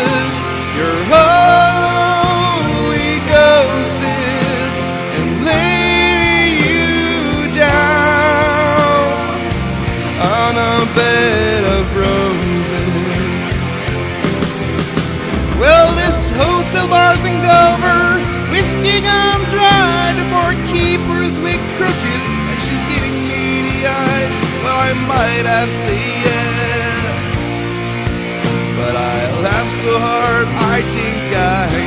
Your Holy Ghost is, and lay you down on a bed of roses. Well, this hotel bar's in Dover, whiskey gone dry, the barkeeper's wig crooked, and she's giving me the eyes. Well, I might have said yes, but I laughed so hard I think I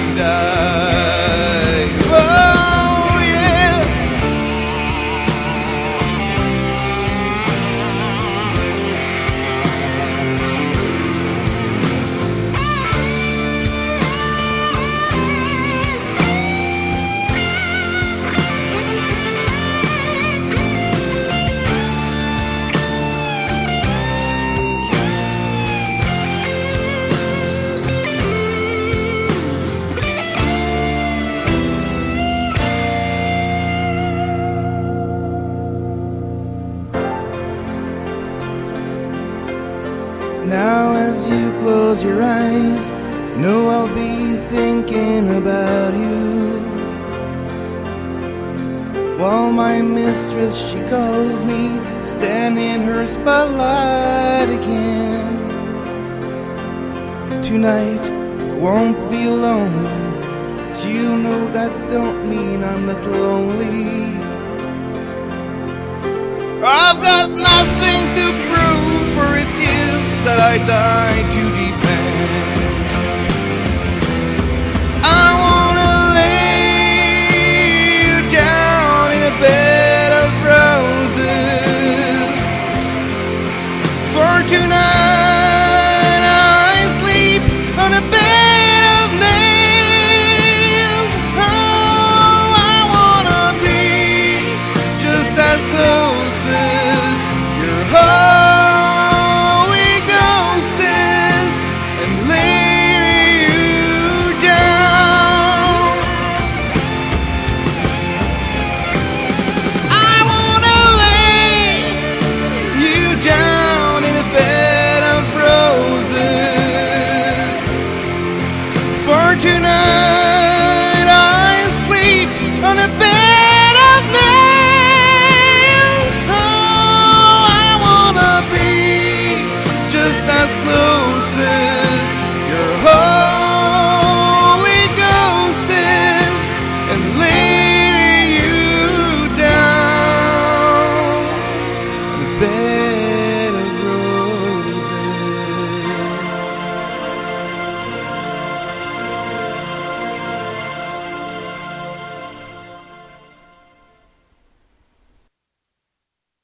died. Oh yeah. Now as you close your eyes, know I'll be thinking about you. While my mistress, she calls me, stand in her spotlight again. Tonight I won't be alone, but you know that don't mean I'm not lonely. I've got nothing to prove, for it's you that I die to defend. I wanna lay you down in a bed of roses. For tonight I sleep on a bed of nails. Oh, I wanna be just as close as tonight. I sleep on a